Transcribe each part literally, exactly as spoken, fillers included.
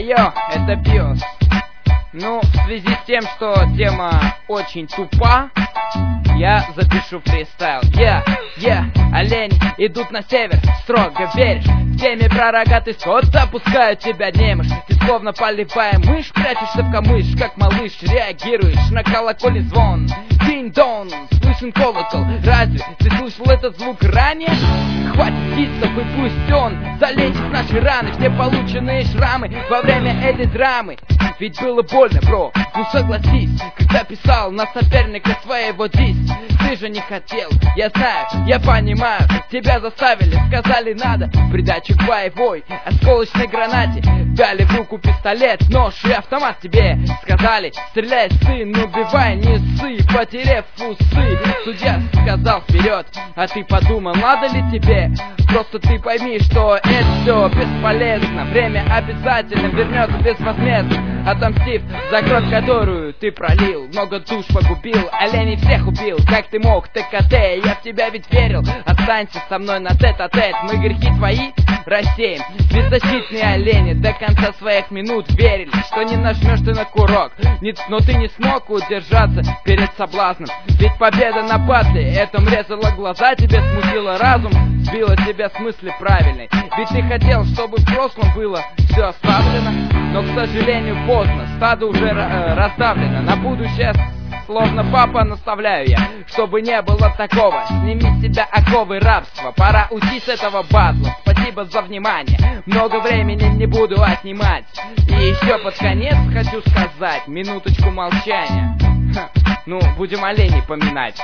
Йо, это Биос. Ну, в связи с тем, что тема очень тупа, я запишу фристайл. Я, я, олени идут на север, строго веришь в теме про рогатый скот, запускают тебя немыш. Ты словно полевая мышь, прячешься в камыш, как малыш, реагируешь на колокольный звон. Динь-дон, слышен колокол, разве ты слышал этот звук ранее? Хватит птица, пусть он залечит наши раны, все полученные шрамы во время этой драмы. Ведь было больно, бро, ну согласись, когда писал на соперника своего дис. Ты же не хотел, я знаю, я понимаю, тебя заставили, сказали надо придачу к боевой осколочной гранате. Дали в руку пистолет, нож и автомат тебе. Сказали, стреляй, сын, убивай, не ссы, потеряв усы. Судья сказал вперед, а ты подумал, надо ли тебе? Просто ты пойми, что это все бесполезно. Время обязательно вернется безвозмездно, отомстив за кровь, которую ты пролил. Много душ погубил, оленей всех убил. Как ты мог, ТКТ, я в тебя ведь верил. Останься со мной на тет-а-тет, мы грехи твои рассеем. Беззащитные олени до конца своих минут верили, что не нажмешь ты на курок. Но ты не смог удержаться перед соблазном. Ведь победа на батле, это резала глаза, тебе смутило разум, сбила тебя с мысли правильной. Ведь ты хотел, чтобы в прошлом было все оставлено, но, к сожалению, поздно, стадо уже э, раздавлено. На будущее, словно папа, наставляю я, чтобы не было такого. Сними с себя оковы рабства, пора уйти с этого батла. Спасибо за внимание, много времени не буду отнимать. И еще под конец хочу сказать минуточку молчания. Ха, ну, будем оленей поминать.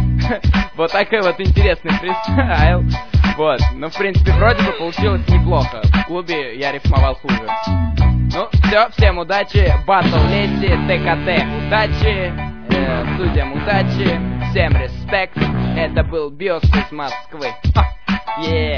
Вот такой вот интересный фристайл. Вот, ну в принципе вроде бы получилось неплохо. В клубе я рифмовал хуже. Ну все, всем удачи, батл леди, ТКТ, удачи, э, судьям удачи, всем респект. Это был Биос из Москвы. Е